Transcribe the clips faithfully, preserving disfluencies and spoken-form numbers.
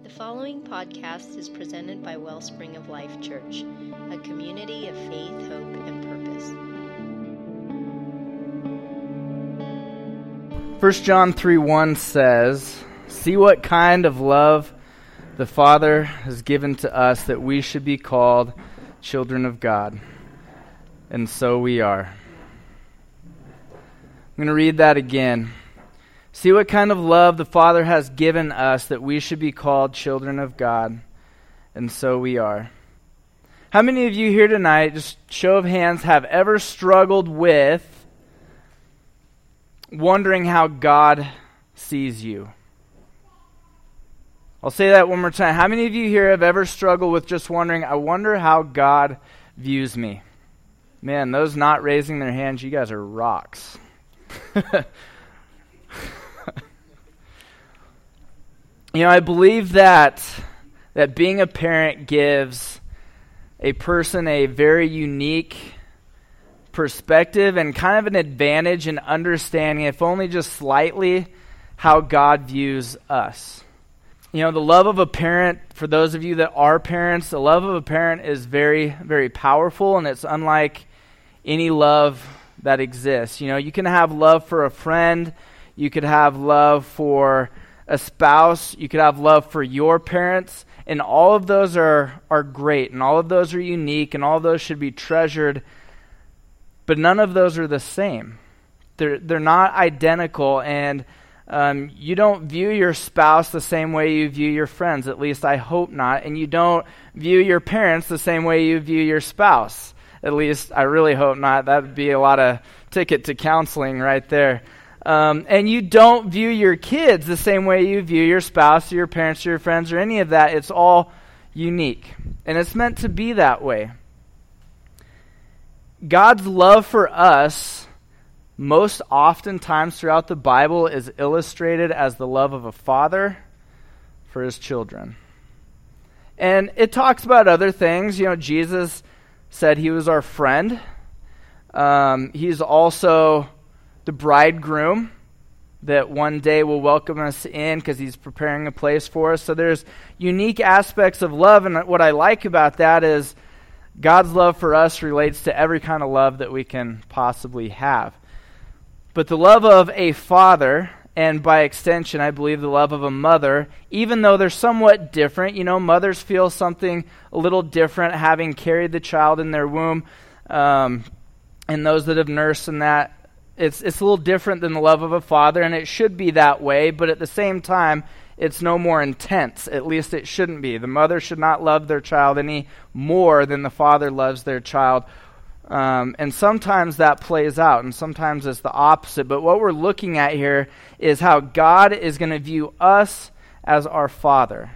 The following podcast is presented by Wellspring of Life Church, a community of faith, hope, and purpose. First John three one says, "See what kind of love the Father has given to us that we should be called children of God. And so we are." I'm going to read that again. See what kind of love the Father has given us that we should be called children of God. And so we are. How many of you here tonight, just show of hands, have ever struggled with wondering how God sees you? I'll say that one more time. How many of you here have ever struggled with just wondering, I wonder how God views me? Man, those not raising their hands, you guys are rocks. You know, I believe that that being a parent gives a person a very unique perspective and kind of an advantage in understanding, if only just slightly, how God views us. You know, the love of a parent, for those of you that are parents, the love of a parent is very, very powerful, and it's unlike any love that exists. You know, you can have love for a friend, you could have love for a spouse, you could have love for your parents, and all of those are, are great, and all of those are unique, and all of those should be treasured, but none of those are the same. They're, they're not identical, and um, you don't view your spouse the same way you view your friends, at least I hope not, and you don't view your parents the same way you view your spouse. At least I really hope not. That would be a lot of ticket to counseling right there. Um, and you don't view your kids the same way you view your spouse or your parents or your friends or any of that. It's all unique. And it's meant to be that way. God's love for us, most oftentimes throughout the Bible, is illustrated as the love of a father for his children. And it talks about other things. You know, Jesus said he was our friend. Um, he's also the bridegroom that one day will welcome us in because he's preparing a place for us. So there's unique aspects of love, and what I like about that is God's love for us relates to every kind of love that we can possibly have. But the love of a father, and by extension, I believe the love of a mother, even though they're somewhat different, you know, mothers feel something a little different having carried the child in their womb, um, and those that have nursed and that, it's it's a little different than the love of a father, and it should be that way, but at the same time, it's no more intense. At least it shouldn't be. The mother should not love their child any more than the father loves their child. Um, and sometimes that plays out, and sometimes it's the opposite. But what we're looking at here is how God is going to view us as our Father.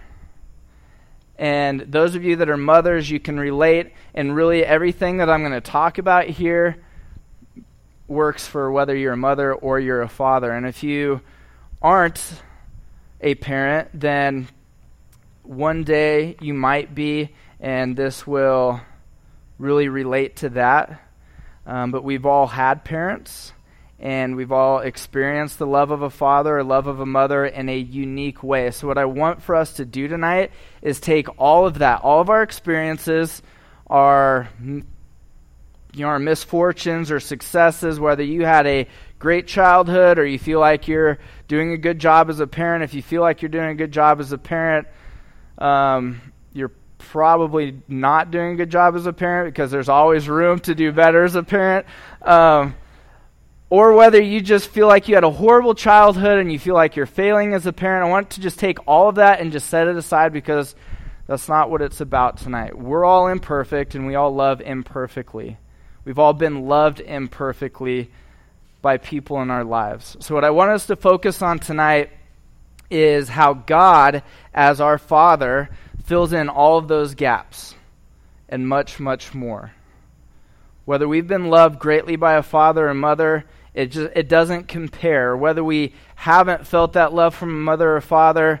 And those of you that are mothers, you can relate, and really everything that I'm going to talk about here works for whether you're a mother or you're a father. And if you aren't a parent, then one day you might be, and this will really relate to that. Um, but we've all had parents, and we've all experienced the love of a father or love of a mother in a unique way. So what I want for us to do tonight is take all of that, all of our experiences, our, you know, our misfortunes or successes, whether you had a great childhood or you feel like you're doing a good job as a parent. If you feel like you're doing a good job as a parent, um, you're probably not doing a good job as a parent because there's always room to do better as a parent. Um, or whether you just feel like you had a horrible childhood and you feel like you're failing as a parent, I want to just take all of that and just set it aside because that's not what it's about tonight. We're all imperfect and we all love imperfectly. We've all been loved imperfectly by people in our lives. So what I want us to focus on tonight is how God, as our Father, fills in all of those gaps and much, much more. Whether we've been loved greatly by a father or mother, it just it doesn't compare. Whether we haven't felt that love from a mother or father,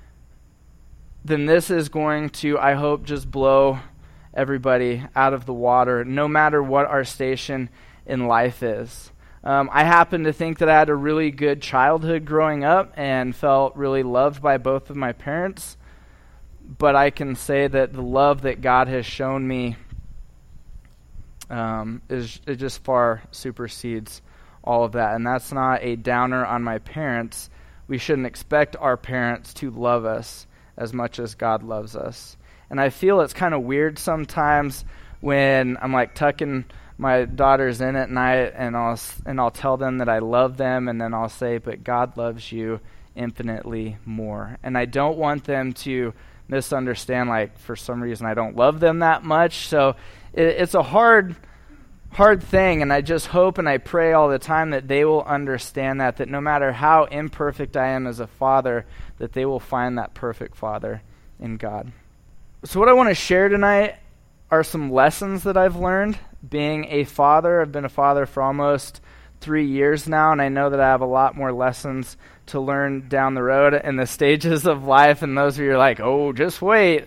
then this is going to, I hope, just blow everybody out of the water, no matter what our station in life is. Um, I happen to think that I had a really good childhood growing up and felt really loved by both of my parents. but I can say that the love that God has shown me um, is it just far supersedes all of that. And that's not a downer on my parents. We shouldn't expect our parents to love us as much as God loves us. And I feel it's kind of weird sometimes when I'm like tucking my daughters in at night and I'll and I'll tell them that I love them, and then I'll say, but God loves you infinitely more. And I don't want them to misunderstand, like, for some reason I don't love them that much. So it, it's a hard hard thing, and I just hope and I pray all the time that they will understand that, that no matter how imperfect I am as a father, that they will find that perfect father in God. So what I want to share tonight are some lessons that I've learned being a father. I've been a father for almost three years now, and I know that I have a lot more lessons to learn down the road in the stages of life, and those of you are like, oh, just wait.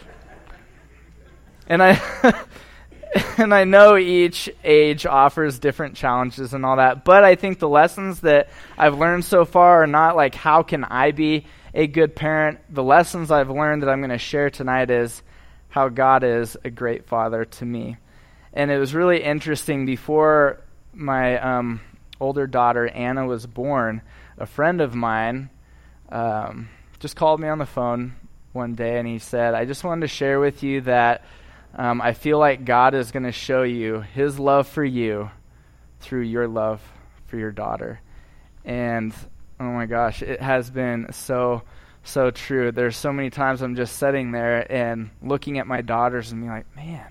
And I and I know each age offers different challenges and all that, but I think the lessons that I've learned so far are not like, how can I be a good parent? The lessons I've learned that I'm going to share tonight is how God is a great father to me. And it was really interesting. Before my um, older daughter, Anna, was born, a friend of mine um, just called me on the phone one day, and he said, I just wanted to share with you that um, I feel like God is going to show you his love for you through your love for your daughter. And oh my gosh, it has been so, so true. There's so many times I'm just sitting there and looking at my daughters and being like, man,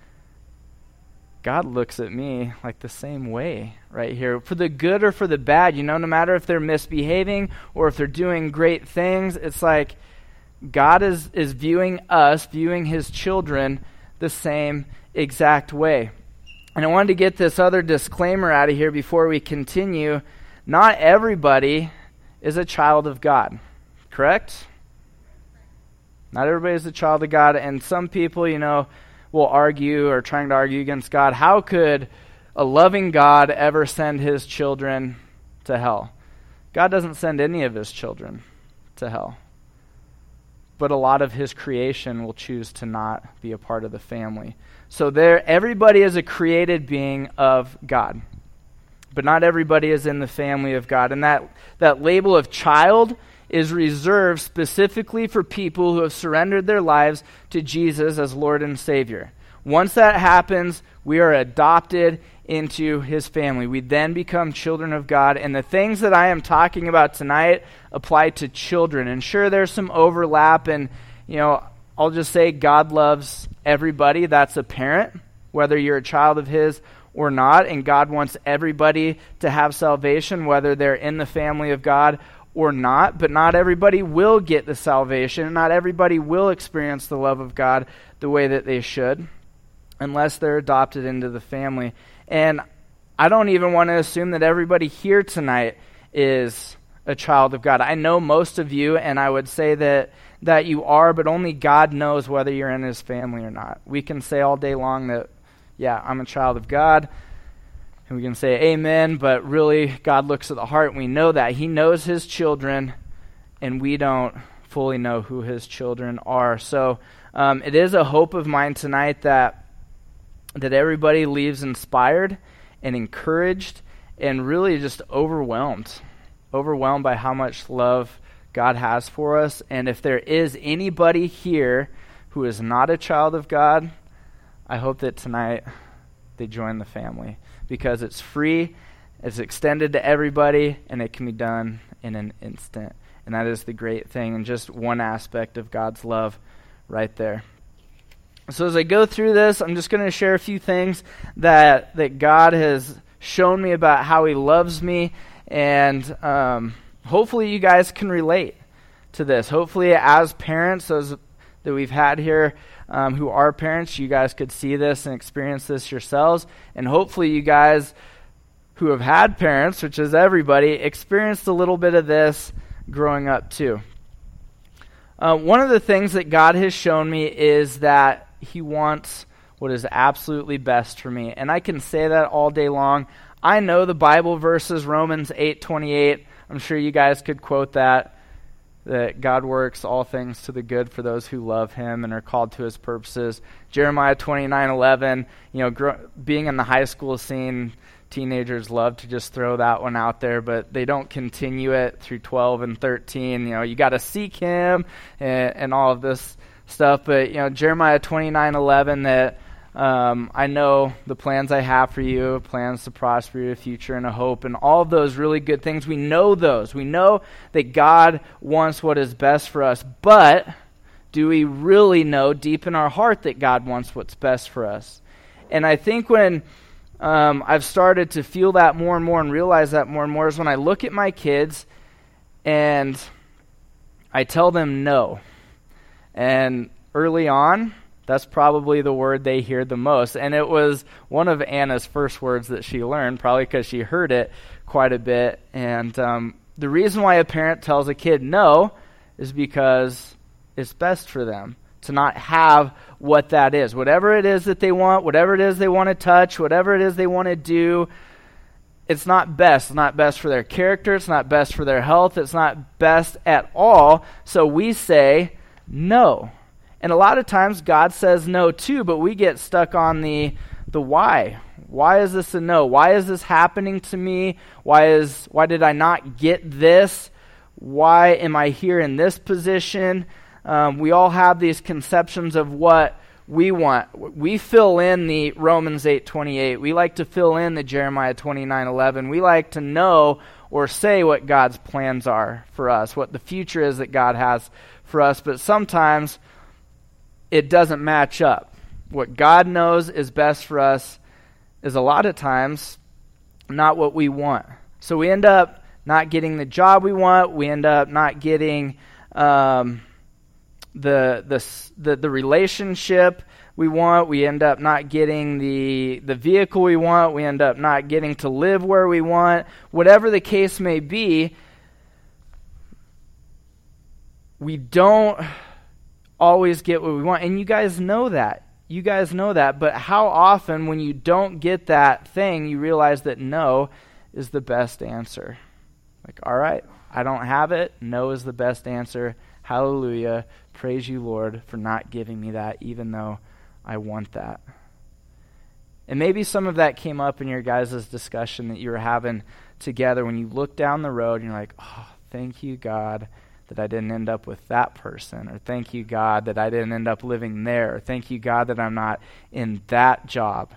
God looks at me like the same way right here, for the good or for the bad. You know, no matter if they're misbehaving or if they're doing great things, it's like God is, is viewing us, viewing his children the same exact way. And I wanted to get this other disclaimer out of here before we continue. Not everybody is a child of God, correct? Not everybody is a child of God, and some people, you know, will argue or trying to argue against God. How could a loving God ever send his children to hell? God doesn't send any of his children to hell. But a lot of his creation will choose to not be a part of the family. So there, everybody is a created being of God. But not everybody is in the family of God. And that, that label of child is reserved specifically for people who have surrendered their lives to Jesus as Lord and Savior. Once that happens, we are adopted into his family. We then become children of God, and the things that I am talking about tonight apply to children. And sure, there's some overlap, and you know, I'll just say God loves everybody that's a parent, whether you're a child of his or not, and God wants everybody to have salvation, whether they're in the family of God or not. But not everybody will get the salvation. Not everybody will experience the love of God the way that they should, unless they're adopted into the family. And I don't even want to assume that everybody here tonight is a child of God. I know most of you, and I would say that that you are, but only God knows whether you're in his family or not. We can say all day long that, yeah, I'm a child of God, and we can say amen, but really God looks at the heart, and we know that. He knows his children, and we don't fully know who his children are. So um, it is a hope of mine tonight that that everybody leaves inspired and encouraged and really just overwhelmed, overwhelmed by how much love God has for us. And if there is anybody here who is not a child of God, I hope that tonight they join the family, because it's free, it's extended to everybody, and it can be done in an instant. And that is the great thing, and just one aspect of God's love right there. So as I go through this, I'm just going to share a few things that that God has shown me about how he loves me, and um, hopefully you guys can relate to this. Hopefully as parents, those that we've had here um, who are parents, you guys could see this and experience this yourselves, and hopefully you guys who have had parents, which is everybody, experienced a little bit of this growing up too. Uh, one of the things that God has shown me is that he wants what is absolutely best for me. And I can say that all day long. I know the Bible verses, Romans eight twenty-eight. I'm sure you guys could quote that that God works all things to the good for those who love him and are called to his purposes. Jeremiah twenty-nine eleven, you know, gr- being in the high school scene, teenagers love to just throw that one out there, but they don't continue it through twelve and thirteen. You know, you got to seek him and, and all of this stuff. But, you know, Jeremiah twenty-nine eleven, that Um, I know the plans I have for you, plans to prosper you, a future and a hope, and all of those really good things. We know those. We know that God wants what is best for us, but do we really know deep in our heart that God wants what's best for us? And I think when um, I've started to feel that more and more and realize that more and more is when I look at my kids and I tell them no. And early on, that's probably the word they hear the most. And it was one of Anna's first words that she learned, probably because she heard it quite a bit. And um, the reason why a parent tells a kid no is because it's best for them to not have what that is. Whatever it is that they want, whatever it is they want to touch, whatever it is they want to do, it's not best. It's not best for their character. It's not best for their health. It's not best at all. So we say no. And a lot of times God says no too, but we get stuck on the the why. Why is this a no? Why is this happening to me? Why is why did I not get this? Why am I here in this position? Um, we all have these conceptions of what we want. We fill in the Romans eight twenty-eight. We like to fill in the Jeremiah twenty-nine eleven. We like to know or say what God's plans are for us, what the future is that God has for us. But sometimes it doesn't match up. What God knows is best for us is a lot of times not what we want. So we end up not getting the job we want. We end up not getting um, the, the the the relationship we want. We end up not getting the the vehicle we want. We end up not getting to live where we want. Whatever the case may be, we don't always get what we want. And you guys know that. You guys know that. But how often when you don't get that thing, you realize that no is the best answer? Like, all right, I don't have it. No is the best answer. Hallelujah. Praise you, Lord, for not giving me that, even though I want that. And maybe some of that came up in your guys' discussion that you were having together when you look down the road and you're like, oh, thank you, God, that I didn't end up with that person, or thank you, God, that I didn't end up living there, or thank you, God, that I'm not in that job.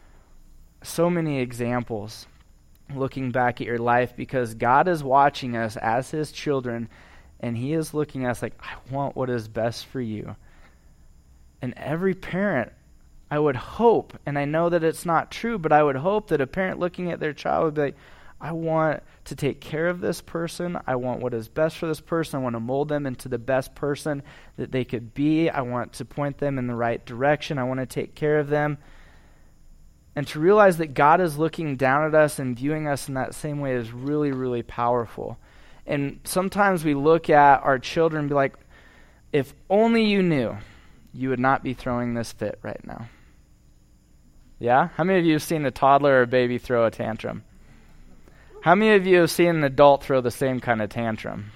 So many examples looking back at your life, because God is watching us as his children, and he is looking at us like, I want what is best for you. And every parent, I would hope, and I know that it's not true, but I would hope that a parent looking at their child would be like, I want to take care of this person. I want what is best for this person. I want to mold them into the best person that they could be. I want to point them in the right direction. I want to take care of them. And to realize that God is looking down at us and viewing us in that same way is really, really powerful. And sometimes we look at our children and be like, if only you knew, you would not be throwing this fit right now. Yeah? How many of you have seen a toddler or a baby throw a tantrum? How many of you have seen an adult throw the same kind of tantrum?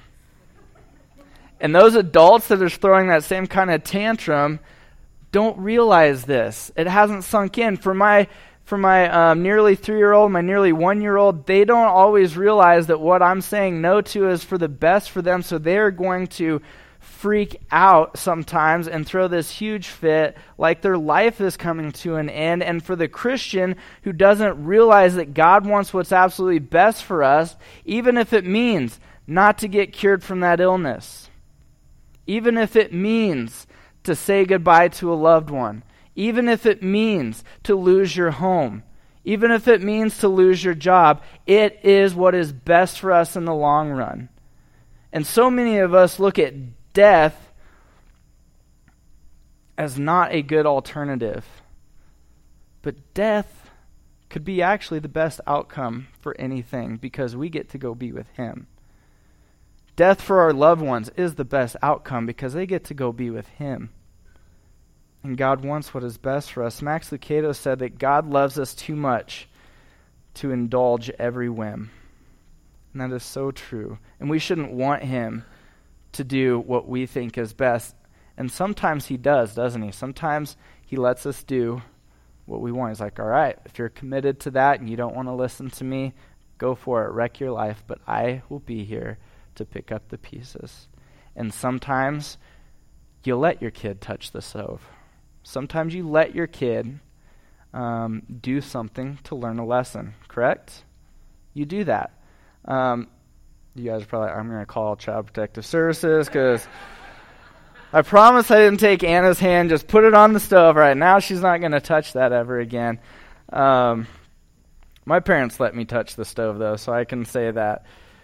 And those adults that are throwing that same kind of tantrum don't realize this. It hasn't sunk in. For my for my um, nearly three-year-old, my nearly one-year-old, they don't always realize that what I'm saying no to is for the best for them, so they're going to freak out sometimes and throw this huge fit like their life is coming to an end. And for the Christian who doesn't realize that God wants what's absolutely best for us, even if it means not to get cured from that illness, even if it means to say goodbye to a loved one, even if it means to lose your home, even if it means to lose your job, it is what is best for us in the long run. And so many of us look at death as not a good alternative. But death could be actually the best outcome for anything, because we get to go be with him. Death for our loved ones is the best outcome because they get to go be with him. And God wants what is best for us. Max Lucado said that God loves us too much to indulge every whim. And that is so true. And we shouldn't want him to do what we think is best. And sometimes he does, doesn't he? Sometimes he lets us do what we want. He's like, all right, if you're committed to that and you don't want to listen to me, go for it, wreck your life, but I will be here to pick up the pieces. And sometimes you let your kid touch the stove. Sometimes you let your kid um, do something to learn a lesson, correct? You do that. Um, you guys are probably, I'm going to call Child Protective Services because I promise I didn't take Anna's hand, just put it on the stove right now. She's not going to touch that ever again. Um, my parents let me touch the stove, though, so I can say that.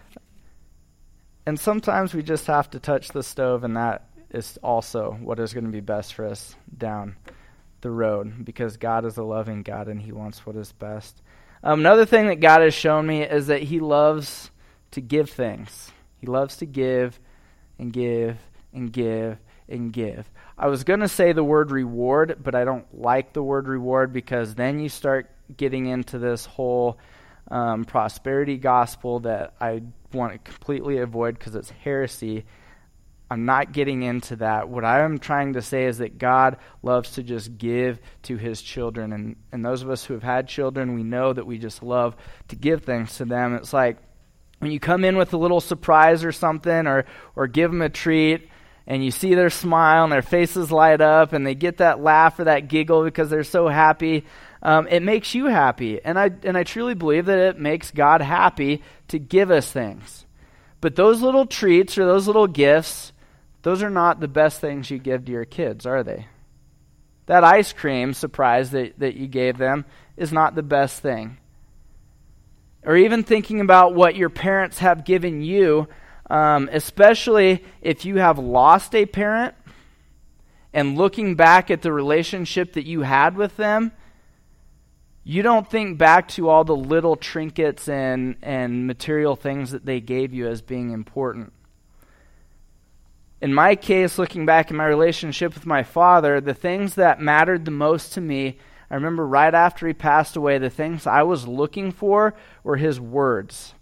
And sometimes we just have to touch the stove, and that is also what is going to be best for us down the road, because God is a loving God, and he wants what is best. Um, another thing that God has shown me is that he loves to give things. He loves to give and give and give and give. I was going to say the word reward, but I don't like the word reward because then you start getting into this whole um, prosperity gospel that I want to completely avoid because it's heresy. I'm not getting into that. What I'm trying to say is that God loves to just give to his children. And, and those of us who have had children, we know that we just love to give things to them. It's like when you come in with a little surprise or something, or or give them a treat, and you see their smile and their faces light up and they get that laugh or that giggle because they're so happy, um, it makes you happy. And I and I truly believe that it makes God happy to give us things. But those little treats or those little gifts, those are not the best things you give to your kids, are they? That ice cream surprise that, that you gave them is not the best thing. Or even thinking about what your parents have given you, um, especially if you have lost a parent, and looking back at the relationship that you had with them, you don't think back to all the little trinkets and, and material things that they gave you as being important. In my case, looking back in my relationship with my father, the things that mattered the most to me, I remember right after he passed away, the things I was looking for were his words.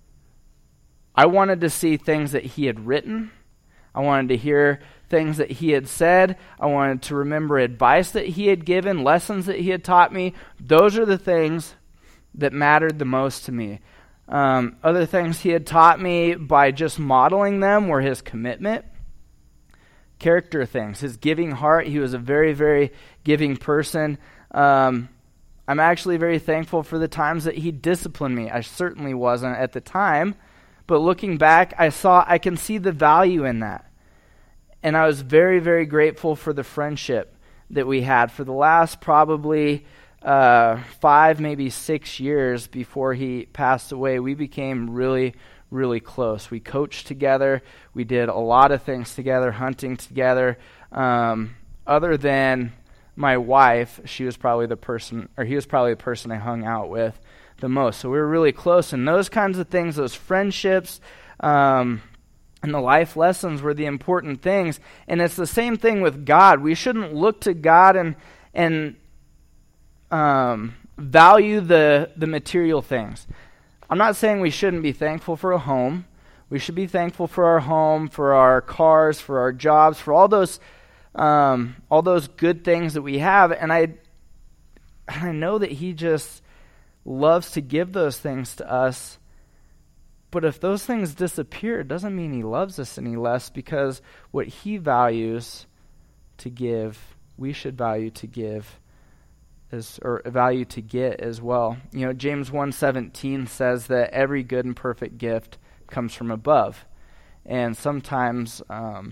I wanted to see things that he had written. I wanted to hear things that he had said. I wanted to remember advice that he had given, lessons that he had taught me. Those are the things that mattered the most to me. Um, other things he had taught me by just modeling them were his commitment, character things, his giving heart. He was a very, very giving person. Um, I'm actually very thankful for the times that he disciplined me. I certainly wasn't at the time, but looking back, I saw, I can see the value in that. And I was very, very grateful for the friendship that we had for the last probably uh, five, maybe six years before he passed away. We became really, really close. We coached together. We did a lot of things together, hunting together. Um, other than my wife, she was probably the person, or he was probably the person I hung out with the most. So we were really close. And those kinds of things, those friendships, um, and the life lessons were the important things. And it's the same thing with God. We shouldn't look to God and and um, value the the material things. I'm not saying we shouldn't be thankful for a home. We should be thankful for our home, for our cars, for our jobs, for all those um, all those good things that we have. And I, I know that he just loves to give those things to us. But if those things disappear, it doesn't mean he loves us any less, because what he values to give, we should value to give, as, or value to get as well. You know, James one seventeen says that every good and perfect gift comes from above. And sometimes um,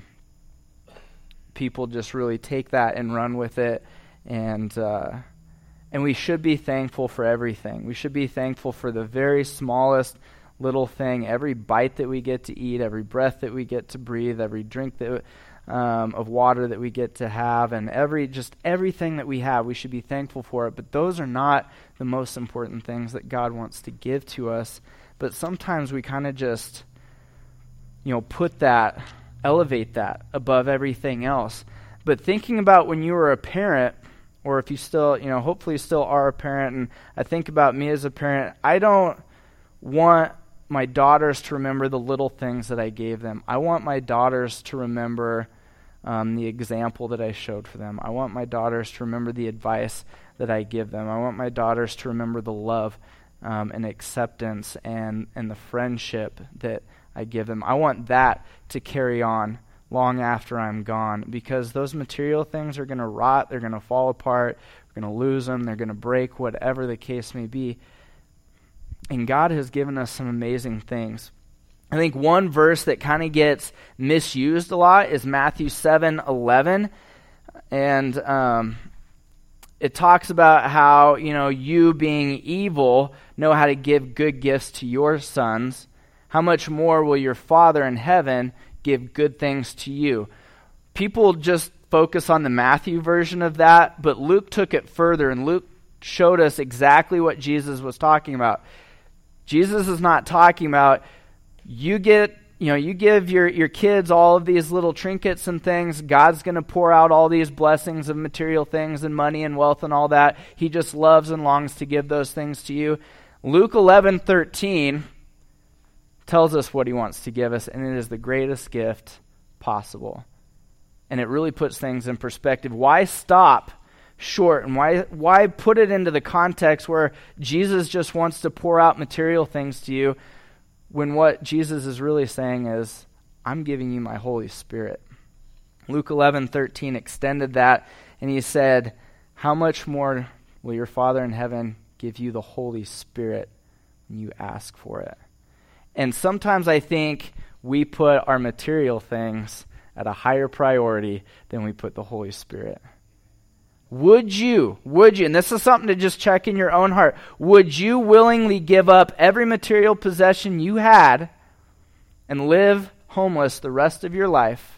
people just really take that and run with it. And uh, and we should be thankful for everything. We should be thankful for the very smallest little thing, every bite that we get to eat, every breath that we get to breathe, every drink that um, of water that we get to have, and every just everything that we have, we should be thankful for it. But those are not the most important things that God wants to give to us. But sometimes we kind of just, you know, put that, elevate that above everything else. But thinking about when you were a parent, or if you still, you know, hopefully you still are a parent, and I think about me as a parent, I don't want my daughters to remember the little things that I gave them. I want my daughters to remember um, the example that I showed for them. I want my daughters to remember the advice that I give them. I want my daughters to remember the love um, and acceptance and, and the friendship that I give them. I want that to carry on long after I'm gone, because those material things are going to rot, they're going to fall apart, we're going to lose them, they're going to break, whatever the case may be. And God has given us some amazing things. I think one verse that kind of gets misused a lot is Matthew seven eleven, and um, it talks about how, you know, you being evil know how to give good gifts to your sons. How much more will your Father in heaven give good things to you? People just focus on the Matthew version of that, but Luke took it further, and Luke showed us exactly what Jesus was talking about. Jesus is not talking about you get, you know, you give your, your kids all of these little trinkets and things, God's going to pour out all these blessings of material things and money and wealth and all that. He just loves and longs to give those things to you. Luke eleven thirteen tells us what he wants to give us, and it is the greatest gift possible. And it really puts things in perspective. Why stop short, and why why put it into the context where Jesus just wants to pour out material things to you, when what Jesus is really saying is, I'm giving you my Holy Spirit. Luke eleven thirteen extended that, and he said, how much more will your Father in heaven give you the Holy Spirit when you ask for it? And sometimes I think we put our material things at a higher priority than we put the Holy Spirit. Would you, would you, and this is something to just check in your own heart, would you willingly give up every material possession you had and live homeless the rest of your life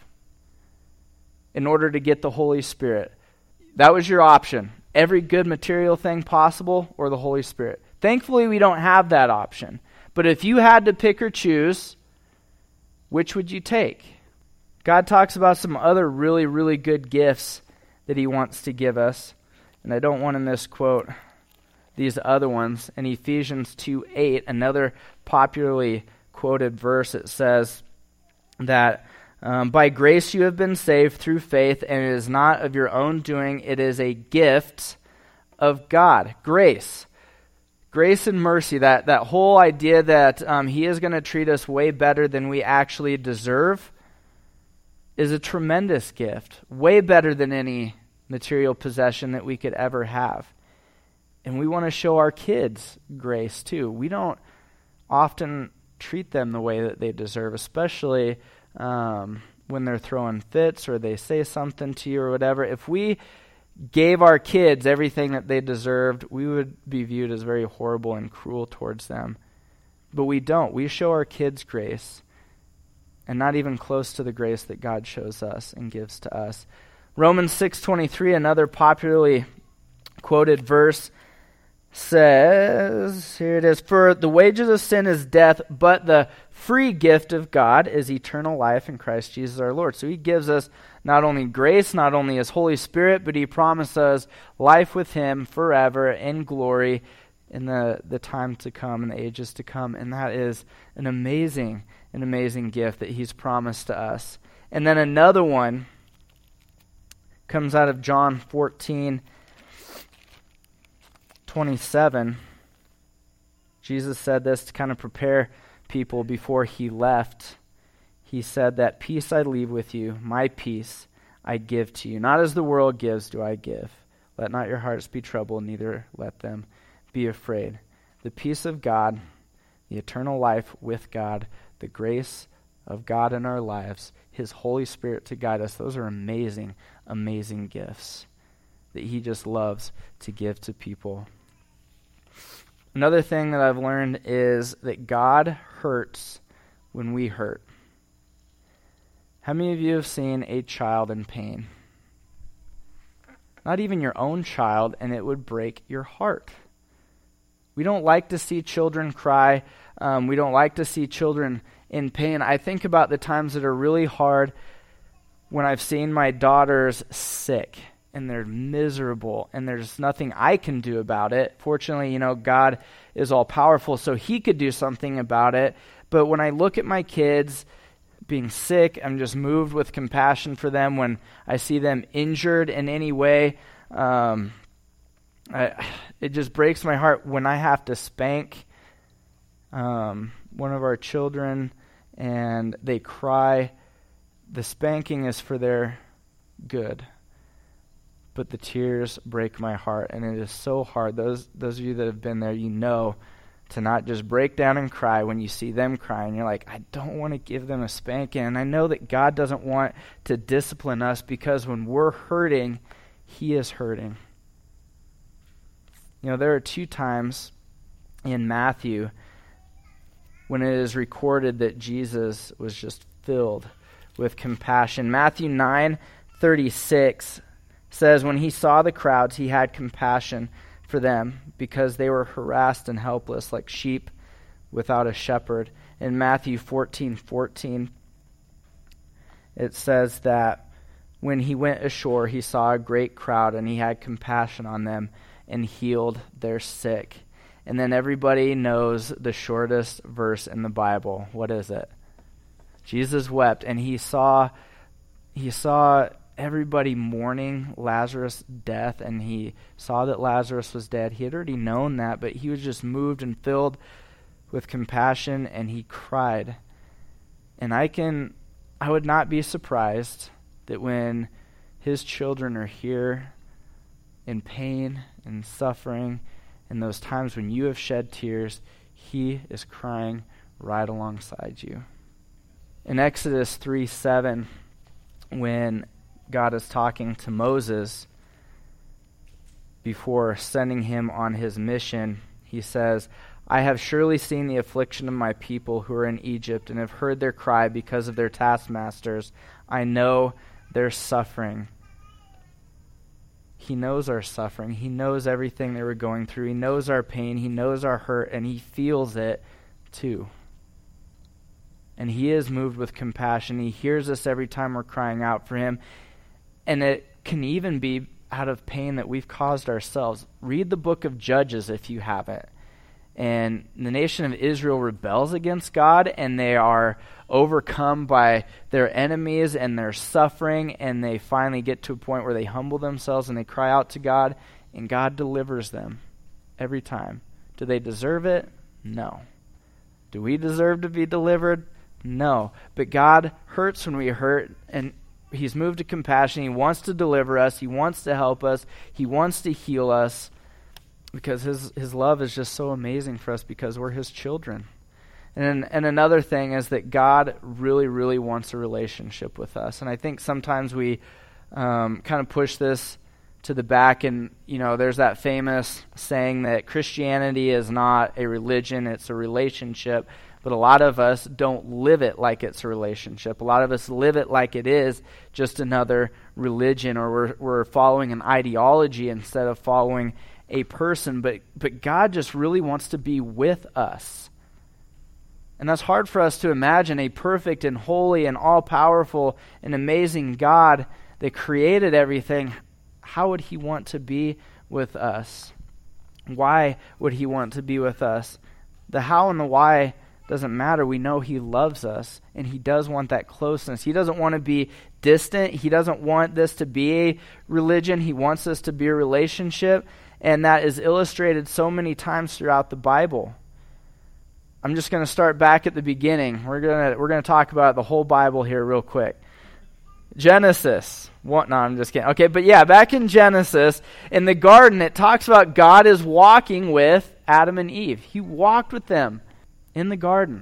in order to get the Holy Spirit? That was your option. Every good material thing possible or the Holy Spirit. Thankfully, we don't have that option. But if you had to pick or choose, which would you take? God talks about some other really, really good gifts that he wants to give us. And I don't want to misquote these other ones. In Ephesians two eight, another popularly quoted verse, it says that um, by grace you have been saved through faith, and it is not of your own doing, it is a gift of God. Grace. Grace and mercy, that, that whole idea that um, he is going to treat us way better than we actually deserve, is a tremendous gift, way better than any material possession that we could ever have. And we want to show our kids grace too. We don't often treat them the way that they deserve, especially um, when they're throwing fits or they say something to you or whatever. If we gave our kids everything that they deserved, we would be viewed as very horrible and cruel towards them. But we don't. We show our kids grace, and not even close to the grace that God shows us and gives to us. Romans six twenty-three, another popularly quoted verse, says, here it is, for the wages of sin is death, but the free gift of God is eternal life in Christ Jesus our Lord. So he gives us not only grace, not only his Holy Spirit, but he promises us life with him forever in glory in the, the time to come and the ages to come. And that is an amazing, an amazing gift that he's promised to us. And then another one comes out of John fourteen twenty-seven. Jesus said this to kind of prepare people before he left. He said that peace I leave with you, my peace I give to you. Not as the world gives do I give. Let not your hearts be troubled, neither let them be afraid. The peace of God, the eternal life with God, the grace of God in our lives, his Holy Spirit to guide us, those are amazing, amazing gifts that he just loves to give to people. Another thing that I've learned is that God hurts when we hurt. How many of you have seen a child in pain? Not even your own child, and it would break your heart. We don't like to see children cry. Um, we don't like to see children in pain. I think about the times that are really hard when I've seen my daughters sick and they're miserable, and there's nothing I can do about it. Fortunately, you know, God is all powerful, so he could do something about it. But when I look at my kids being sick, I'm just moved with compassion for them. When I see them injured in any way, um, I, it just breaks my heart when I have to spank um, one of our children and they cry. The spanking is for their good, but the tears break my heart, and it is so hard. Those those of you that have been there, you know, to not just break down and cry when you see them cry, and you're like, I don't want to give them a spanking. And I know that God doesn't want to discipline us, because when we're hurting, he is hurting. You know, there are two times in Matthew when it is recorded that Jesus was just filled with compassion. Matthew nine thirty-six says, when he saw the crowds, he had compassion for them, because they were harassed and helpless like sheep without a shepherd. In Matthew fourteen fourteen, it says that when he went ashore, he saw a great crowd, and he had compassion on them and healed their sick. And then everybody knows the shortest verse in the Bible. What is it? Jesus wept, and he saw he saw everybody mourning Lazarus' death, and he saw that Lazarus was dead. He had already known that, but he was just moved and filled with compassion, and he cried. And I can, I would not be surprised that when his children are here in pain and suffering, in those times when you have shed tears, he is crying right alongside you. In Exodus three seven, when God is talking to Moses before sending him on his mission, he says, I have surely seen the affliction of my people who are in Egypt, and have heard their cry because of their taskmasters. I know their suffering. He knows our suffering. He knows everything they were going through. He knows our pain. He knows our hurt, and he feels it too. And he is moved with compassion. He hears us every time we're crying out for him. And it can even be out of pain that we've caused ourselves. Read the book of Judges if you haven't. And the nation of Israel rebels against God, and they are overcome by their enemies and their suffering, and they finally get to a point where they humble themselves and they cry out to God, and God delivers them every time. Do they deserve it? No. Do we deserve to be delivered? No. But God hurts when we hurt, and he's moved to compassion. He wants to deliver us. He wants to help us. He wants to heal us, because his his love is just so amazing for us, because we're his children. And and another thing is that God really, really wants a relationship with us. And I think sometimes we um, kind of push this to the back, and, you know, there's that famous saying that Christianity is not a religion, it's a relationship. But a lot of us don't live it like it's a relationship. A lot of us live it like it is just another religion, or we're we're following an ideology instead of following a person. But but God just really wants to be with us. And that's hard for us to imagine, a perfect and holy and all-powerful and amazing God that created everything. How would he want to be with us? Why would he want to be with us? The how and the why doesn't matter. We know he loves us, and he does want that closeness. He doesn't want to be distant. He doesn't want this to be a religion. He wants this to be a relationship, and that is illustrated so many times throughout the Bible. I'm just going to start back at the beginning. We're going to we're going to talk about the whole Bible here real quick. Genesis. What? No, I'm just kidding. Okay, but yeah, back in Genesis, in the garden, it talks about God is walking with Adam and Eve. He walked with them in the garden.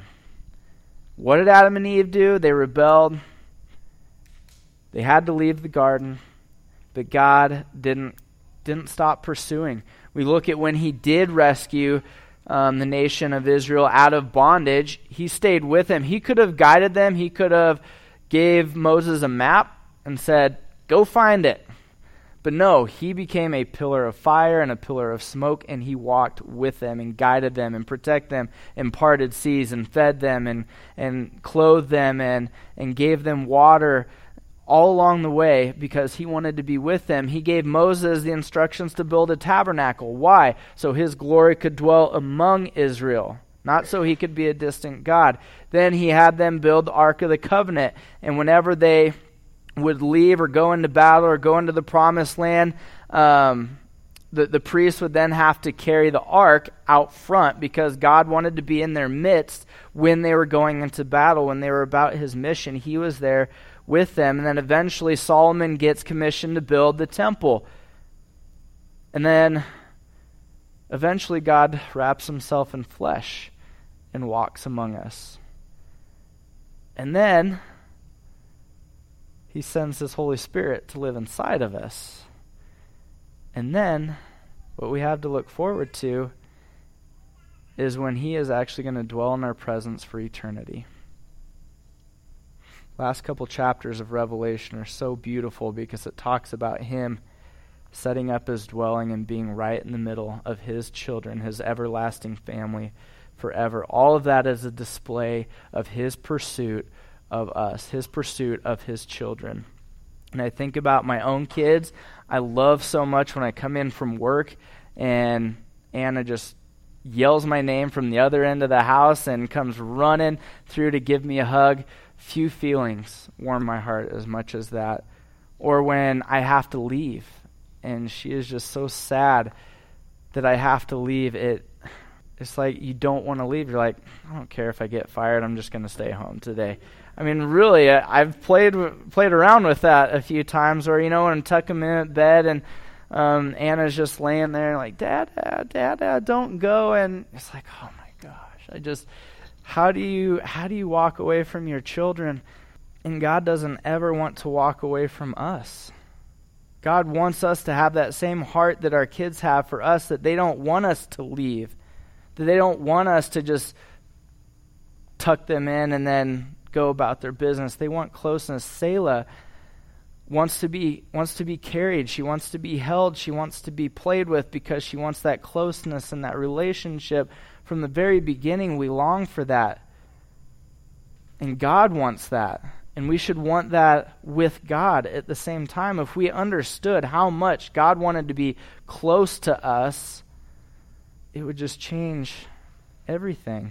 What did Adam and Eve do? They rebelled. They had to leave the garden, but God didn't didn't stop pursuing. We look at when he did rescue um, the nation of Israel out of bondage, he stayed with them. He could have guided them. He could have gave Moses a map and said, go find it. But no, he became a pillar of fire and a pillar of smoke, and he walked with them and guided them and protected them and parted seas and fed them and, and clothed them and, and gave them water all along the way because he wanted to be with them. He gave Moses the instructions to build a tabernacle. Why? So his glory could dwell among Israel, not so he could be a distant God. Then he had them build the Ark of the Covenant, and whenever they would leave or go into battle or go into the promised land, um, the, the priests would then have to carry the ark out front because God wanted to be in their midst when they were going into battle, when they were about his mission. He was there with them. And then eventually Solomon gets commissioned to build the temple. And then eventually God wraps himself in flesh and walks among us. And then he sends his Holy Spirit to live inside of us. And then what we have to look forward to is when he is actually going to dwell in our presence for eternity. Last couple chapters of Revelation are so beautiful because it talks about him setting up his dwelling and being right in the middle of his children, his everlasting family forever. All of that is a display of his pursuit of us, his pursuit of his children. And I think about my own kids. I love so much when I come in from work and Anna just yells my name from the other end of the house and comes running through to give me a hug. Few feelings warm my heart as much as that. Or when I have to leave and she is just so sad that I have to leave. It It's like you don't want to leave. You're like, I don't care if I get fired. I'm just going to stay home today. I mean, really, I've played played around with that a few times. Or, you know, when I tuck them in at bed and um, Anna's just laying there like, Dad, Dad, Dad, Dad, don't go. And it's like, oh my gosh, I just, how do you how do you walk away from your children? And God doesn't ever want to walk away from us. God wants us to have that same heart that our kids have for us, that they don't want us to leave, that they don't want us to just tuck them in and then go about their business. They want closeness. Selah wants to be wants to be carried. She wants to be held. She wants to be played with because she wants that closeness and that relationship. From the very beginning, we long for that. And God wants that. And we should want that with God at the same time. If we understood how much God wanted to be close to us, it would just change everything.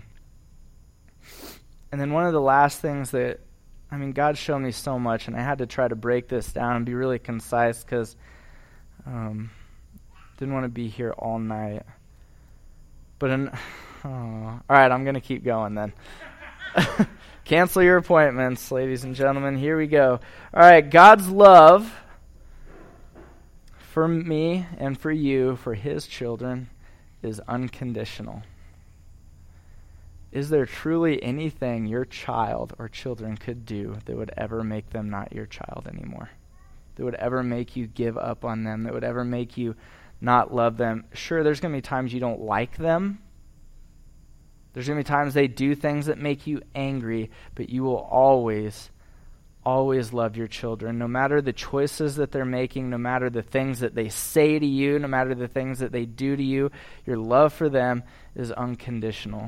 And then one of the last things that, I mean, God showed me so much, and I had to try to break this down and be really concise because um, didn't want to be here all night. But, in, oh, all right, I'm going to keep going then. Cancel your appointments, ladies and gentlemen. Here we go. All right, God's love for me and for you, for his children, is unconditional. Is there truly anything your child or children could do that would ever make them not your child anymore? That would ever make you give up on them? That would ever make you not love them? Sure, there's going to be times you don't like them. There's going to be times they do things that make you angry, but you will always, always love your children. No matter the choices that they're making, no matter the things that they say to you, no matter the things that they do to you, your love for them is unconditional.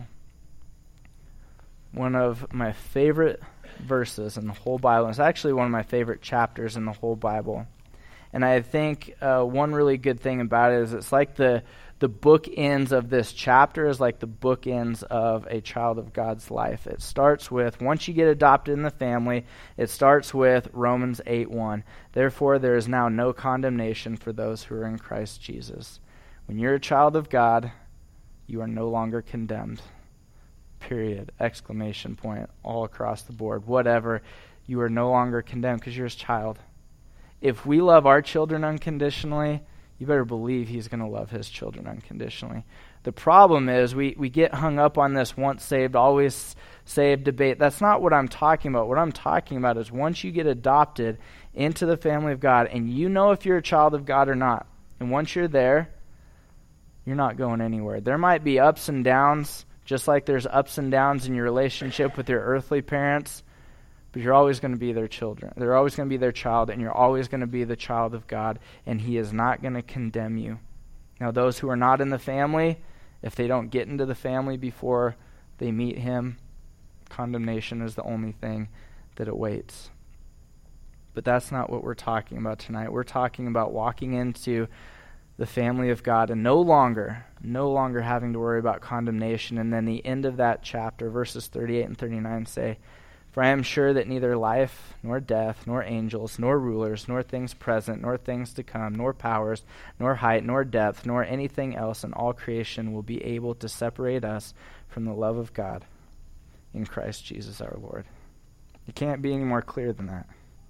One of my favorite verses in the whole Bible, it's actually one of my favorite chapters in the whole Bible. And I think uh, one really good thing about it is it's like the the bookends of this chapter is like the bookends of a child of God's life. It starts with, once you get adopted in the family, it starts with Romans eight one. Therefore, there is now no condemnation for those who are in Christ Jesus. When you're a child of God, you are no longer condemned. Period. Exclamation point. All across the board. Whatever. You are no longer condemned because you're his child. If we love our children unconditionally, you better believe he's going to love his children unconditionally. The problem is we, we get hung up on this once saved, always saved debate. That's not what I'm talking about. What I'm talking about is once you get adopted into the family of God and you know if you're a child of God or not, and once you're there, you're not going anywhere. There might be ups and downs, just like there's ups and downs in your relationship with your earthly parents, but you're always going to be their children. They're always going to be their child, and you're always going to be the child of God, and he is not going to condemn you. Now, those who are not in the family, if they don't get into the family before they meet him, condemnation is the only thing that awaits. But that's not what we're talking about tonight. We're talking about walking into the family of God and no longer, no longer having to worry about condemnation. And then the end of that chapter, verses thirty-eight and thirty-nine say, "For I am sure that neither life, nor death, nor angels, nor rulers, nor things present, nor things to come, nor powers, nor height, nor depth, nor anything else in all creation will be able to separate us from the love of God in Christ Jesus our Lord." It can't be any more clear than that.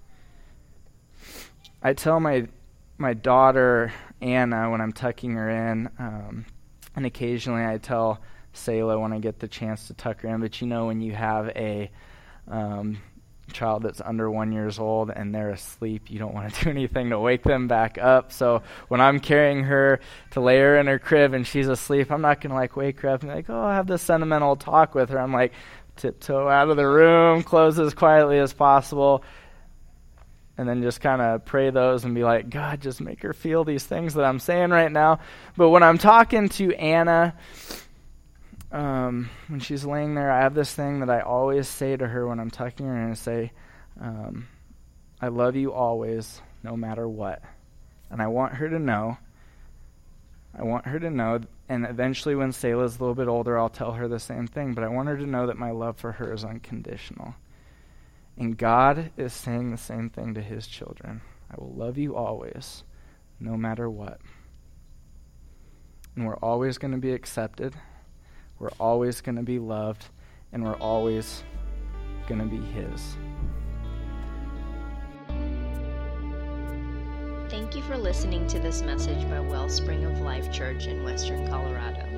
I tell my my daughter Anna when I'm tucking her in, um, and occasionally I tell Selah when I get the chance to tuck her in, but you know when you have a um, child that's under one years old and they're asleep, you don't want to do anything to wake them back up. So when I'm carrying her to lay her in her crib and she's asleep, I'm not going to like wake her up and be like, oh, I'll have this sentimental talk with her. I'm like, tiptoe out of the room, close as quietly as possible, and then just kind of pray those and be like, God, just make her feel these things that I'm saying right now. But when I'm talking to Anna, um, when she's laying there, I have this thing that I always say to her when I'm tucking her in. I say, um, I love you always, no matter what. And I want her to know, I want her to know, and eventually when Selah's a little bit older, I'll tell her the same thing, but I want her to know that my love for her is unconditional. And God is saying the same thing to his children. I will love you always, no matter what. And we're always going to be accepted. We're always going to be loved. And we're always going to be his. Thank you for listening to this message by Wellspring of Life Church in Western Colorado.